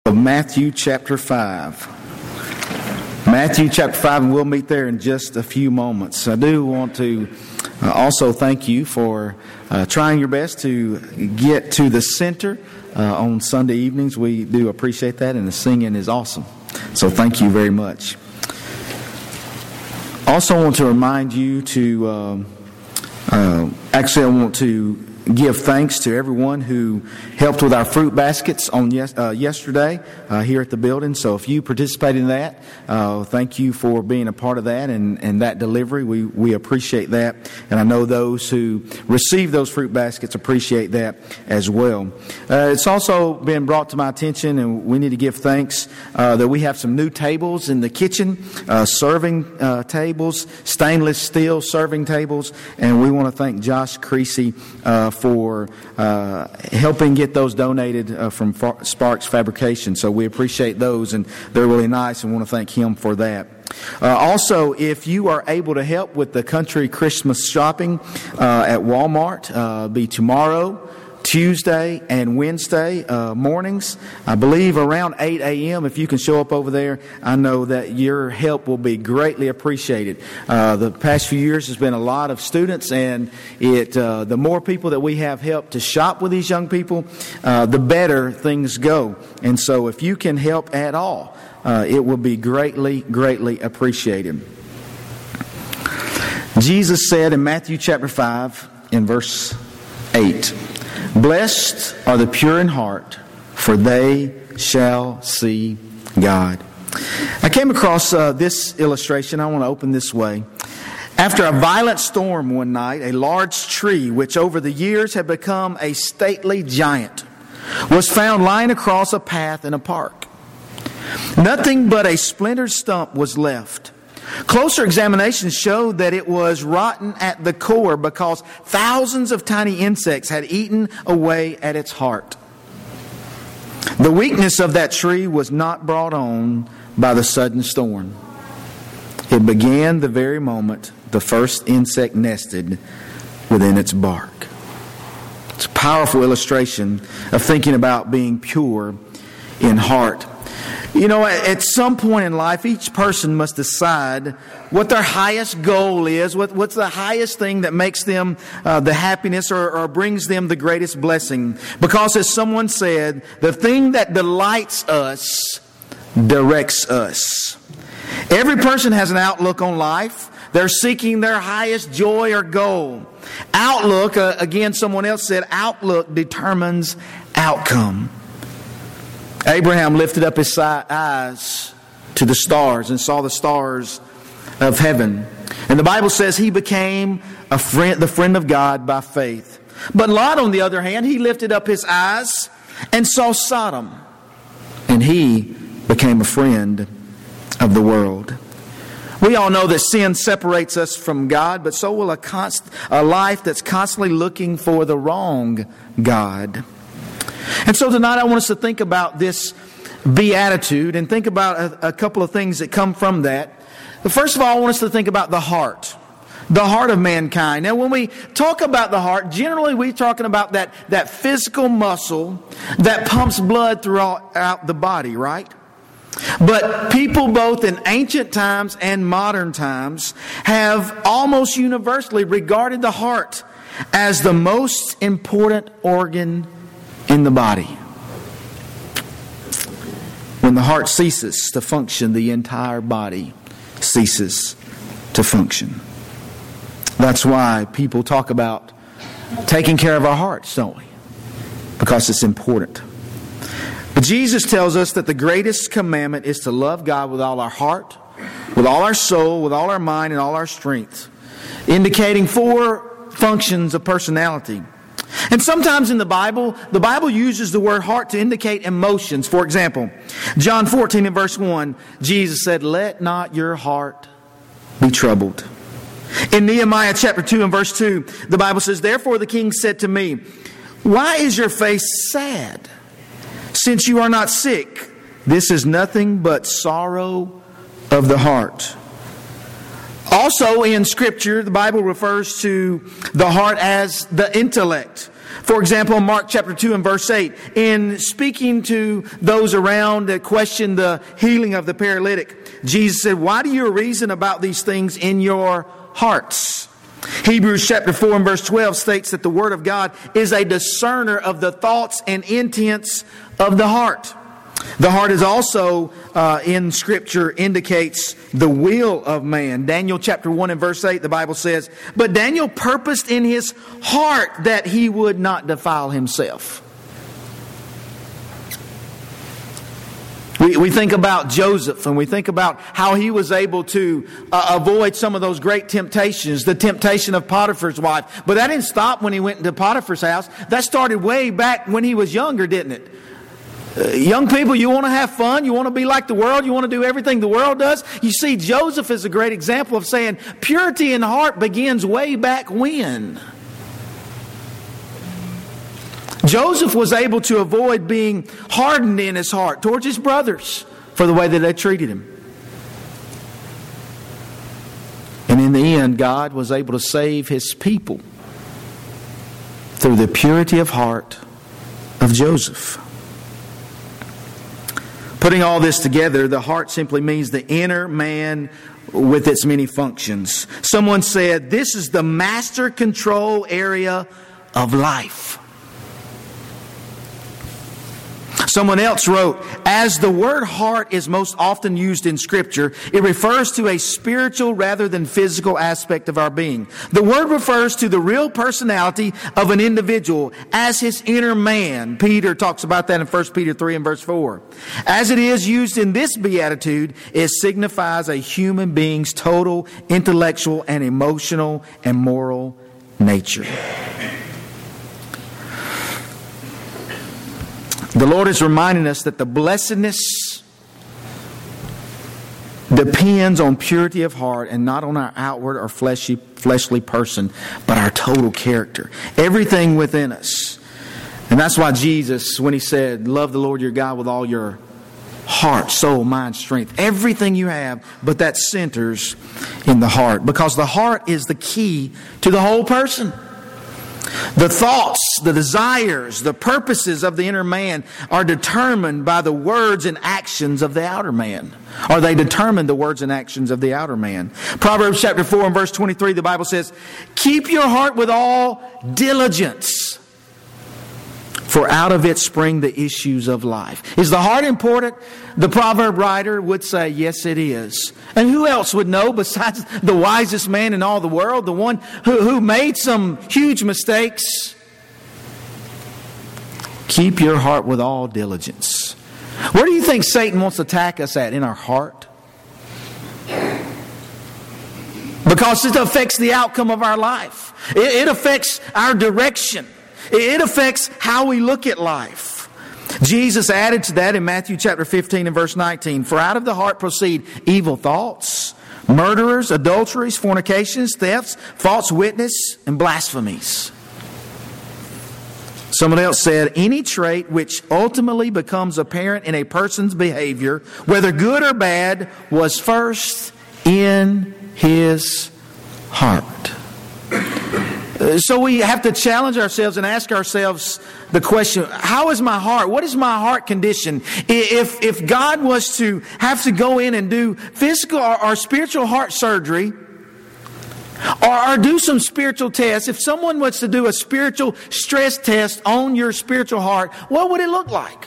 Of Matthew chapter 5. Matthew chapter 5, and we'll meet there in just a few moments. I do want to also thank you for trying your best to get to the center on Sunday evenings. We do appreciate that, and the singing is awesome. So thank you very much. Also want to remind you to, I want to give thanks to everyone who helped with our fruit baskets on yesterday here at the building. So if you participated in that, thank you for being a part of that and that delivery. We appreciate that. And I know those who received those fruit baskets appreciate that as well. It's also been brought to my attention, and we need to give thanks that we have some new tables in the kitchen, serving tables, stainless steel serving tables. And we want to thank Josh Creasy for helping get those donated from Sparks Fabrication. So we appreciate those, and they're really nice, and want to thank him for that. Also, if you are able to help with the country Christmas shopping at Walmart, be tomorrow, Tuesday, and Wednesday mornings, I believe around 8 a.m. If you can show up over there, I know that your help will be greatly appreciated. The past few years has been a lot of students, and the more people that we have helped to shop with these young people, the better things go. And so if you can help at all, it will be greatly, greatly appreciated. Jesus said in Matthew chapter 5 in verse 8, "Blessed are the pure in heart, for they shall see God." I came across this illustration. I want to open this way. After a violent storm one night, a large tree, which over the years had become a stately giant, was found lying across a path in a park. Nothing but a splintered stump was left. Closer examination showed that it was rotten at the core because thousands of tiny insects had eaten away at its heart. The weakness of that tree was not brought on by the sudden storm. It began the very moment the first insect nested within its bark. It's a powerful illustration of thinking about being pure in heart. You know, at some point in life, each person must decide what their highest goal is, what's the highest thing that makes them the happiness or brings them the greatest blessing. Because as someone said, the thing that delights us directs us. Every person has an outlook on life. They're seeking their highest joy or goal. Outlook, again, someone else said, outlook determines outcome. Abraham lifted up his eyes to the stars and saw the stars of heaven. And the Bible says he became the friend of God by faith. But Lot, on the other hand, he lifted up his eyes and saw Sodom. And he became a friend of the world. We all know that sin separates us from God, but so will a life that's constantly looking for the wrong God. And so tonight I want us to think about this beatitude and think about a couple of things that come from that. But first of all, I want us to think about the heart of mankind. Now, when we talk about the heart, generally we're talking about that physical muscle that pumps blood throughout the body, right? But people both in ancient times and modern times have almost universally regarded the heart as the most important organ in the body. When the heart ceases to function, the entire body ceases to function. That's why people talk about taking care of our hearts, don't we? Because it's important. But Jesus tells us that the greatest commandment is to love God with all our heart, with all our soul, with all our mind, and all our strength, indicating 4 functions of personality. And sometimes in the Bible uses the word heart to indicate emotions. For example, John 14 and verse 1, Jesus said, "Let not your heart be troubled." In Nehemiah chapter 2 and verse 2, the Bible says, "Therefore the king said to me, why is your face sad? Since you are not sick, this is nothing but sorrow of the heart." Also in Scripture, the Bible refers to the heart as the intellect. For example, in Mark chapter 2 and verse 8, in speaking to those around that questioned the healing of the paralytic, Jesus said, "Why do you reason about these things in your hearts?" Hebrews chapter 4 and verse 12 states that the Word of God is a discerner of the thoughts and intents of the heart. The heart is also, in Scripture, indicates the will of man. Daniel chapter 1 and verse 8, the Bible says, "But Daniel purposed in his heart that he would not defile himself." We think about Joseph, and we think about how he was able to avoid some of those great temptations, the temptation of Potiphar's wife. But that didn't stop when he went into Potiphar's house. That started way back when he was younger, didn't it? Young people, you want to have fun, you want to be like the world, you want to do everything the world does. You see, Joseph is a great example of saying purity in heart begins way back when. Joseph was able to avoid being hardened in his heart towards his brothers for the way that they treated him. And in the end, God was able to save His people through the purity of heart of Joseph. Putting all this together, the heart simply means the inner man with its many functions. Someone said, this is the master control area of life. Someone else wrote, as the word heart is most often used in Scripture, it refers to a spiritual rather than physical aspect of our being. The word refers to the real personality of an individual as his inner man. Peter talks about that in 1 Peter 3 and verse 4. As it is used in this beatitude, it signifies a human being's total intellectual and emotional and moral nature. The Lord is reminding us that the blessedness depends on purity of heart and not on our outward or fleshly person, but our total character. Everything within us. And that's why Jesus, when He said, love the Lord your God with all your heart, soul, mind, strength, everything you have, but that centers in the heart. Because the heart is the key to the whole person. The thoughts, the desires, the purposes of the inner man are determined by the words and actions of the outer man. Or they determine the words and actions of the outer man. Proverbs chapter 4 and verse 23, the Bible says, keep your heart with all diligence, for out of it spring the issues of life. Is the heart important? The proverb writer would say, yes, it is. And who else would know besides the wisest man in all the world, the one who made some huge mistakes? Keep your heart with all diligence. Where do you think Satan wants to attack us at? In our heart? Because it affects the outcome of our life. It affects our direction. It affects how we look at life. Jesus added to that in Matthew chapter 15 and verse 19, for out of the heart proceed evil thoughts, murderers, adulteries, fornications, thefts, false witness, and blasphemies. Someone else said, any trait which ultimately becomes apparent in a person's behavior, whether good or bad, was first in his heart. So we have to challenge ourselves and ask ourselves the question, how is my heart? What is my heart condition? If God was to have to go in and do physical or spiritual heart surgery, or do some spiritual tests, if someone was to do a spiritual stress test on your spiritual heart, what would it look like?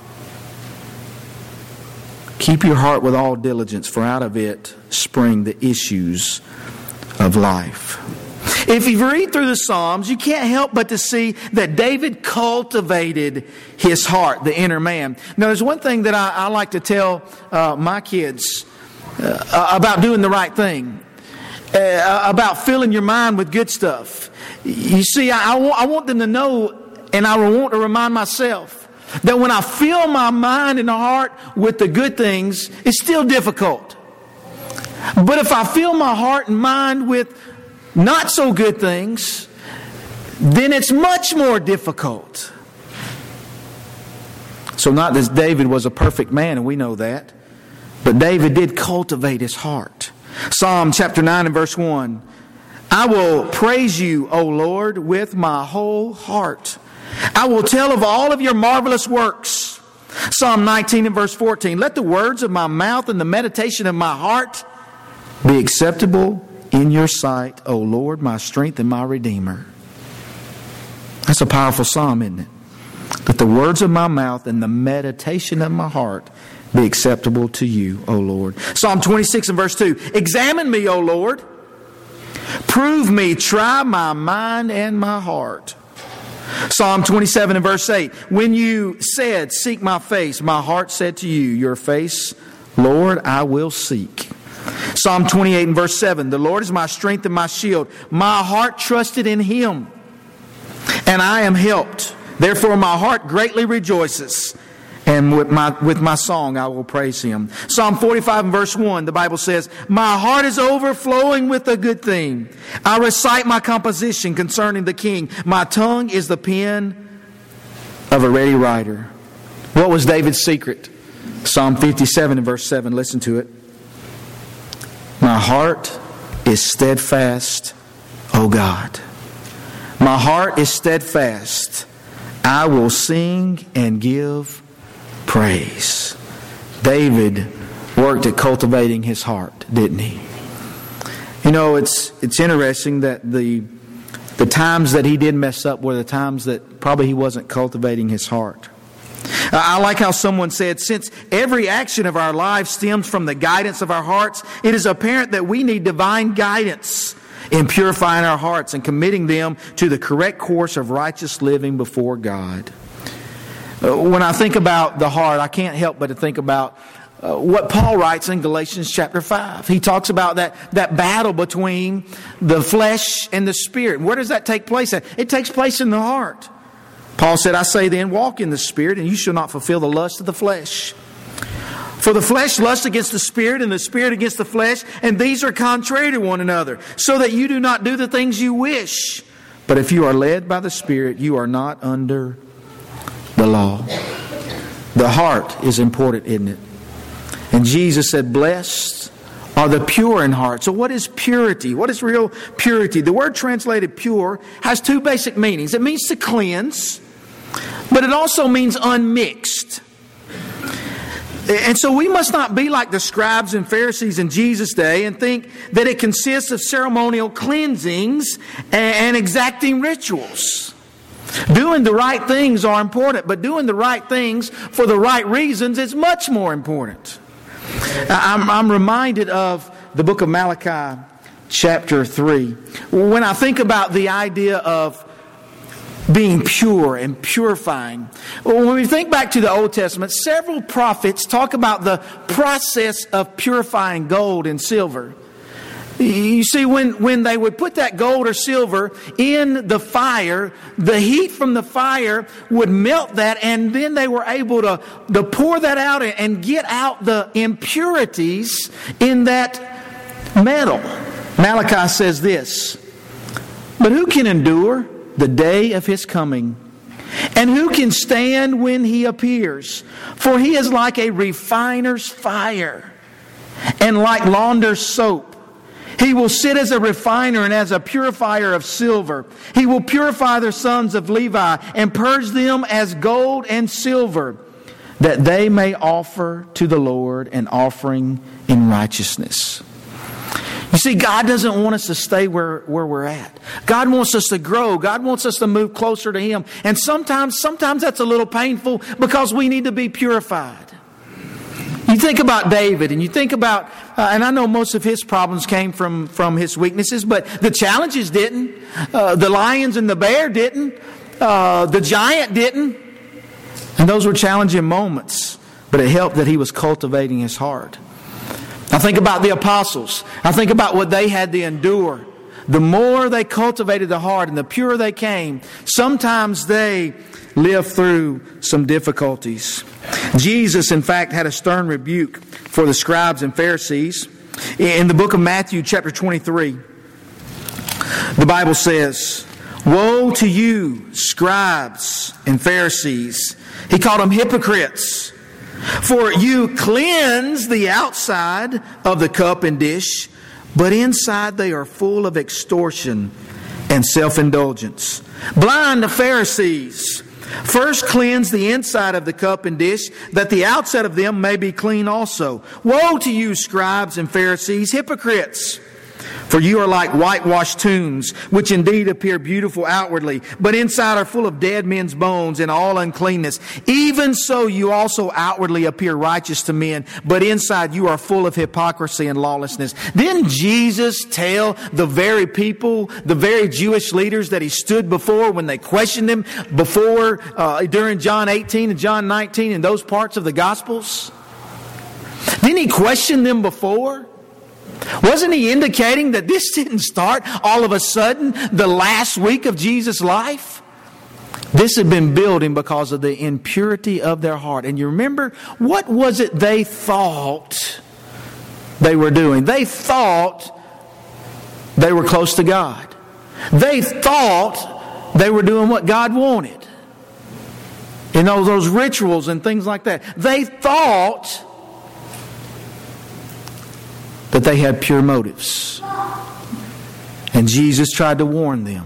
Keep your heart with all diligence, for out of it spring the issues of life. If you read through the Psalms, you can't help but to see that David cultivated his heart, the inner man. Now, there's one thing that I like to tell my kids about doing the right thing, about filling your mind with good stuff. You see, I want them to know, and I want to remind myself, that when I fill my mind and heart with the good things, it's still difficult. But if I fill my heart and mind with not so good things, then it's much more difficult. So not that David was a perfect man, and we know that, but David did cultivate his heart. Psalm chapter 9 and verse 1. I will praise you, O Lord, with my whole heart. I will tell of all of your marvelous works. Psalm 19 and verse 14. Let the words of my mouth and the meditation of my heart be acceptable in your sight, O Lord, my strength and my Redeemer. That's a powerful psalm, isn't it? Let the words of my mouth and the meditation of my heart be acceptable to you, O Lord. Psalm 26 and verse 2. Examine me, O Lord. Prove me, try my mind and my heart. Psalm 27 and verse 8. When you said, seek my face, my heart said to you, your face, Lord, I will seek. Psalm 28 and verse 7. The Lord is my strength and my shield. My heart trusted in Him, and I am helped. Therefore my heart greatly rejoices, and with my song I will praise Him. Psalm 45 and verse 1, the Bible says, my heart is overflowing with a good thing. I recite my composition concerning the King. My tongue is the pen of a ready writer. What was David's secret? Psalm 57 and verse 7, listen to it. My heart is steadfast, O God. My heart is steadfast. I will sing and give praise. David worked at cultivating his heart, didn't he? You know, it's interesting that the times that he did mess up were the times that probably he wasn't cultivating his heart. I like how someone said, since every action of our lives stems from the guidance of our hearts, it is apparent that we need divine guidance in purifying our hearts and committing them to the correct course of righteous living before God. When I think about the heart, I can't help but to think about what Paul writes in Galatians chapter 5. He talks about that battle between the flesh and the spirit. Where does that take place at? It takes place in the heart. Paul said, I say then, walk in the Spirit, and you shall not fulfill the lust of the flesh. For the flesh lusts against the Spirit, and the Spirit against the flesh, and these are contrary to one another, so that you do not do the things you wish. But if you are led by the Spirit, you are not under the law. The heart is important, isn't it? And Jesus said, blessed are the pure in heart. So what is purity? What is real purity? The word translated pure has two basic meanings. It means to cleanse, but it also means unmixed. And so we must not be like the scribes and Pharisees in Jesus' day and think that it consists of ceremonial cleansings and exacting rituals. Doing the right things are important, but doing the right things for the right reasons is much more important. I'm reminded of the book of Malachi, chapter 3. When I think about the idea of being pure and purifying, when we think back to the Old Testament, several prophets talk about the process of purifying gold and silver. You see, when they would put that gold or silver in the fire, the heat from the fire would melt that, and then they were able to pour that out and get out the impurities in that metal. Malachi says this, but who can endure the day of His coming? And who can stand when He appears? For He is like a refiner's fire and like launderer's soap. He will sit as a refiner and as a purifier of silver. He will purify the sons of Levi and purge them as gold and silver, that they may offer to the Lord an offering in righteousness. You see, God doesn't want us to stay where we're at. God wants us to grow. God wants us to move closer to Him. And sometimes that's a little painful because we need to be purified. You think about David and you think about, and I know most of his problems came from his weaknesses, but the challenges didn't. The lions and the bear didn't. The giant didn't. And those were challenging moments, but it helped that he was cultivating his heart. I think about the apostles. I think about what they had to endure. The more they cultivated the heart and the purer they came, sometimes they lived through some difficulties. Jesus, in fact, had a stern rebuke for the scribes and Pharisees. In the book of Matthew, chapter 23, the Bible says, woe to you, scribes and Pharisees. He called them hypocrites. For you cleanse the outside of the cup and dish, but inside they are full of extortion and self-indulgence. Blind Pharisees, first cleanse the inside of the cup and dish, that the outside of them may be clean also. Woe to you, scribes and Pharisees, hypocrites! For you are like whitewashed tombs, which indeed appear beautiful outwardly, but inside are full of dead men's bones and all uncleanness. Even so you also outwardly appear righteous to men, but inside you are full of hypocrisy and lawlessness. Didn't Jesus tell the very people, the very Jewish leaders that He stood before when they questioned Him before, during John 18 and John 19 and those parts of the Gospels? Didn't He question them before? Wasn't He indicating that this didn't start all of a sudden the last week of Jesus' life? This had been building because of the impurity of their heart. And you remember, what was it they thought they were doing? They thought they were close to God. They thought they were doing what God wanted. You know, those rituals and things like that. They thought that they had pure motives. And Jesus tried to warn them.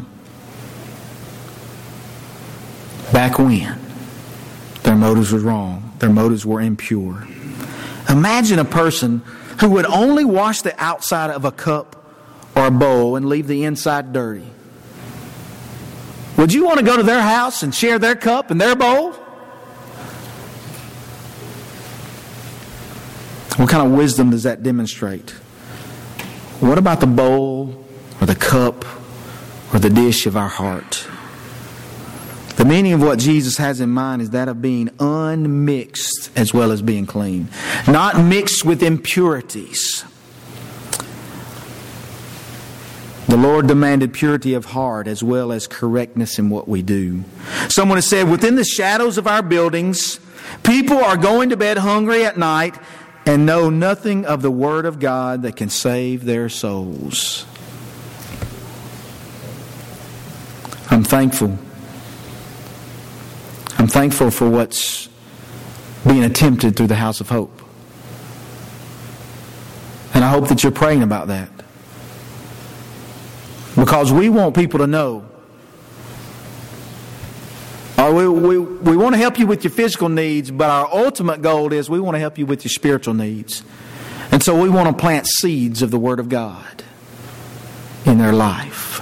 Back when their motives were wrong. Their motives were impure. Imagine a person who would only wash the outside of a cup or a bowl and leave the inside dirty. Would you want to go to their house and share their cup and their bowl? What kind of wisdom does that demonstrate? What about the bowl or the cup or the dish of our heart? The meaning of what Jesus has in mind is that of being unmixed as well as being clean. Not mixed with impurities. The Lord demanded purity of heart as well as correctness in what we do. Someone has said, within the shadows of our buildings, people are going to bed hungry at night and know nothing of the Word of God that can save their souls. I'm thankful. I'm thankful for what's being attempted through the House of Hope. And I hope that you're praying about that. Because we want people to know. We want to help you with your physical needs, but our ultimate goal is we want to help you with your spiritual needs. And so we want to plant seeds of the Word of God in their life.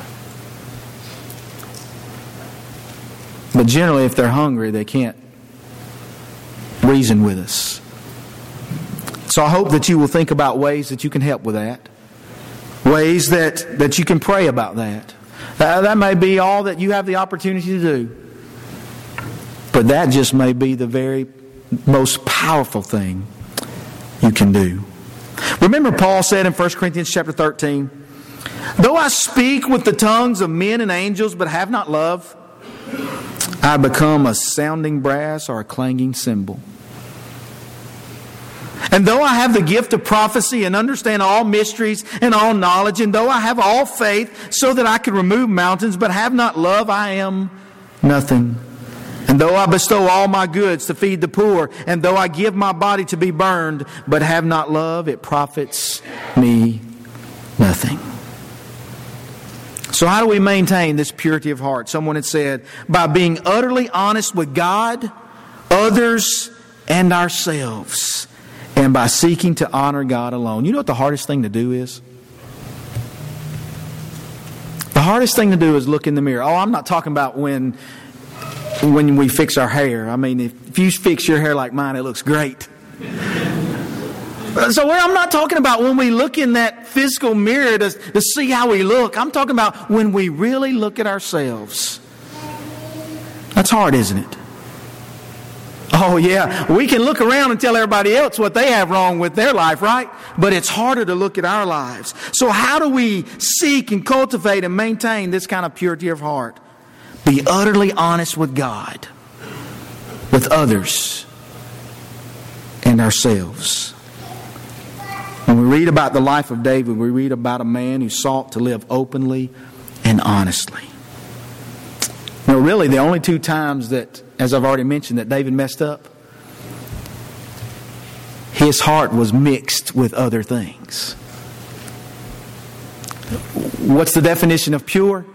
But generally, if they're hungry, they can't reason with us. So I hope that you will think about ways that you can help with that. Ways that you can pray about that. That may be all that you have the opportunity to do. But that just may be the very most powerful thing you can do. Remember Paul said in 1 Corinthians chapter 13, though I speak with the tongues of men and angels but have not love, I become a sounding brass or a clanging cymbal. And though I have the gift of prophecy and understand all mysteries and all knowledge, and though I have all faith so that I can remove mountains but have not love, I am nothing. And though I bestow all my goods to feed the poor, and though I give my body to be burned, but have not love, it profits me nothing. So how do we maintain this purity of heart? Someone had said, by being utterly honest with God, others, and ourselves, and by seeking to honor God alone. You know what the hardest thing to do is? The hardest thing to do is look in the mirror. Oh, I'm not talking about when we fix our hair. I mean, if you fix your hair like mine, it looks great. So I'm not talking about when we look in that physical mirror to see how we look. I'm talking about when we really look at ourselves. That's hard, isn't it? Oh yeah, we can look around and tell everybody else what they have wrong with their life, right? But it's harder to look at our lives. So how do we seek and cultivate and maintain this kind of purity of heart? Be utterly honest with God, with others, and ourselves. When we read about the life of David, we read about a man who sought to live openly and honestly. Now, really, the only two times that, as I've already mentioned, that David messed up, his heart was mixed with other things. What's the definition of pure?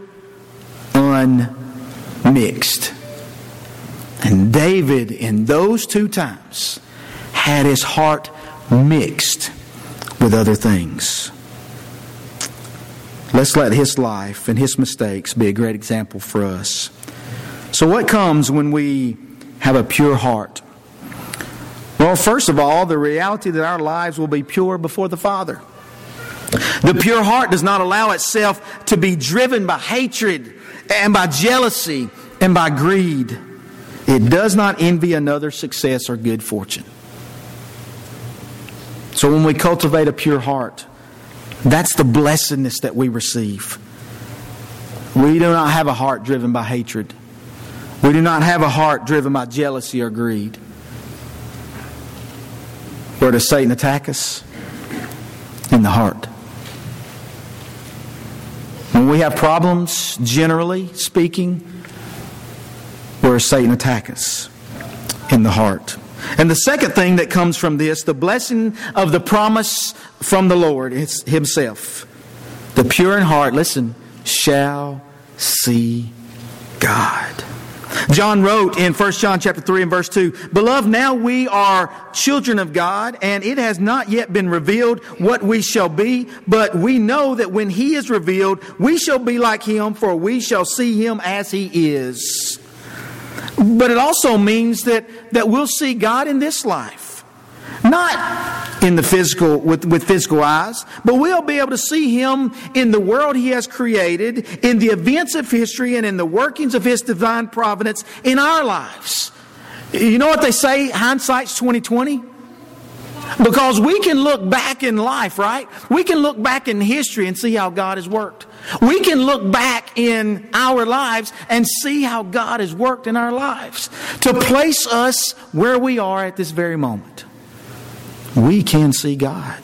Unmixed. And David, in those two times, had his heart mixed with other things. Let's let his life and his mistakes be a great example for us. So what comes when we have a pure heart? Well, first of all, the reality that our lives will be pure before the Father. The pure heart does not allow itself to be driven by hatred and by jealousy and by greed. It does not envy another's success or good fortune. So when we cultivate a pure heart, that's the blessedness that we receive. We do not have a heart driven by hatred. We do not have a heart driven by jealousy or greed. Where does Satan attack us? In the heart. When we have problems, generally speaking, where does Satan attack us? In the heart. And the second thing that comes from this, the blessing of the promise from the Lord Himself. The pure in heart, listen, shall see God. John wrote in 1 John chapter 3 and verse 2, Beloved, now we are children of God, and it has not yet been revealed what we shall be, but we know that when He is revealed, we shall be like Him, for we shall see Him as He is. But it also means that we'll see God in this life. Not in the physical, with physical eyes, but we'll be able to see Him in the world He has created, in the events of history, and in the workings of His divine providence in our lives. You know what they say, hindsight's 20/20? Because we can look back in life, right? We can look back in history and see how God has worked. We can look back in our lives and see how God has worked in our lives to place us where we are at this very moment. We can see God.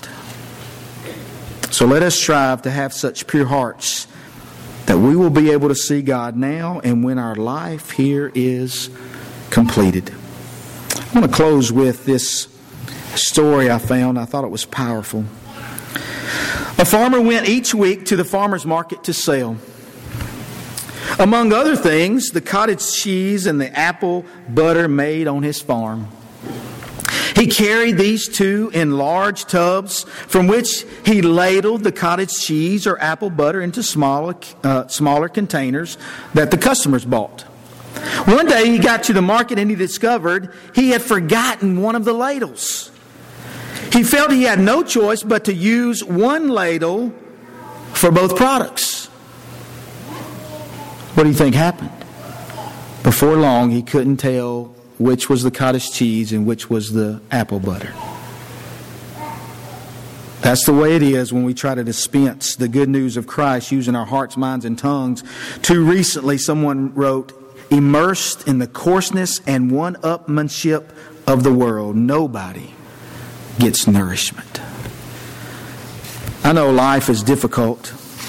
So let us strive to have such pure hearts that we will be able to see God now and when our life here is completed. I want to close with this story I found. I thought it was powerful. A farmer went each week to the farmer's market to sell, among other things, the cottage cheese and the apple butter made on his farm. He carried these two in large tubs from which he ladled the cottage cheese or apple butter into smaller containers that the customers bought. One day he got to the market and he discovered he had forgotten one of the ladles. He felt he had no choice but to use one ladle for both products. What do you think happened? Before long, he couldn't tell which was the cottage cheese and which was the apple butter. That's the way it is when we try to dispense the good news of Christ using our hearts, minds, and tongues. Too recently, someone wrote, immersed in the coarseness and one-upmanship of the world, nobody gets nourishment. I know life is difficult.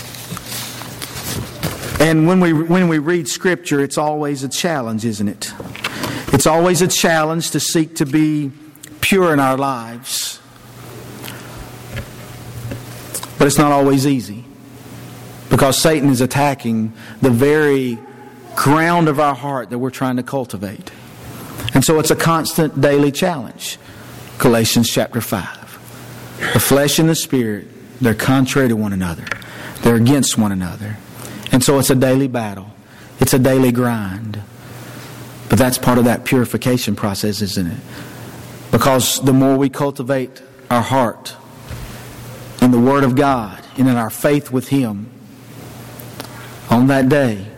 And when we read Scripture, it's always a challenge, isn't it? It's always a challenge to seek to be pure in our lives. But it's not always easy. Because Satan is attacking the very ground of our heart that we're trying to cultivate. And so it's a constant daily challenge. Galatians chapter 5. The flesh and the spirit, they're contrary to one another. They're against one another. And so it's a daily battle. It's a daily grind. But that's part of that purification process, isn't it? Because the more we cultivate our heart in the Word of God and in our faith with Him, on that day,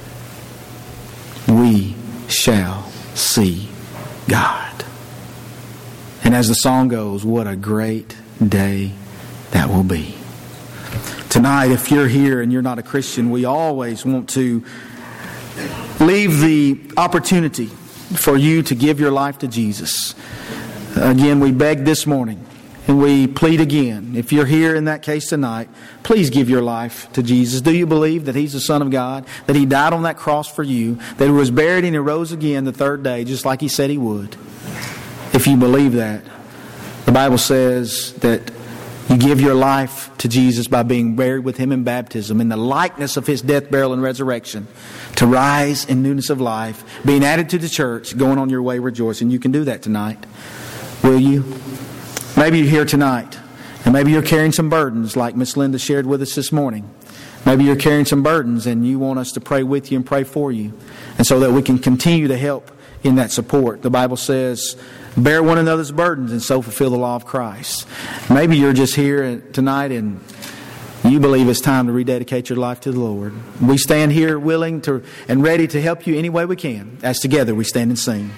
we shall see God. And as the song goes, what a great day that will be. Tonight, if you're here and you're not a Christian, we always want to leave the opportunity for you to give your life to Jesus. Again, we beg this morning and we plead again. If you're here in that case tonight, please give your life to Jesus. Do you believe that He's the Son of God, that He died on that cross for you, that He was buried and He rose again the third day, just like He said He would? If you believe that, the Bible says that You give your life to Jesus by being buried with Him in baptism, in the likeness of His death, burial, and resurrection, to rise in newness of life, being added to the church, going on your way rejoicing. You can do that tonight. Will you? Maybe you're here tonight, and maybe you're carrying some burdens like Miss Linda shared with us this morning. Maybe you're carrying some burdens and you want us to pray with you and pray for you, and so that we can continue to help in that support. The Bible says, bear one another's burdens and so fulfill the law of Christ. Maybe you're just here tonight and you believe it's time to rededicate your life to the Lord. We stand here willing to and ready to help you any way we can, as together we stand and sing.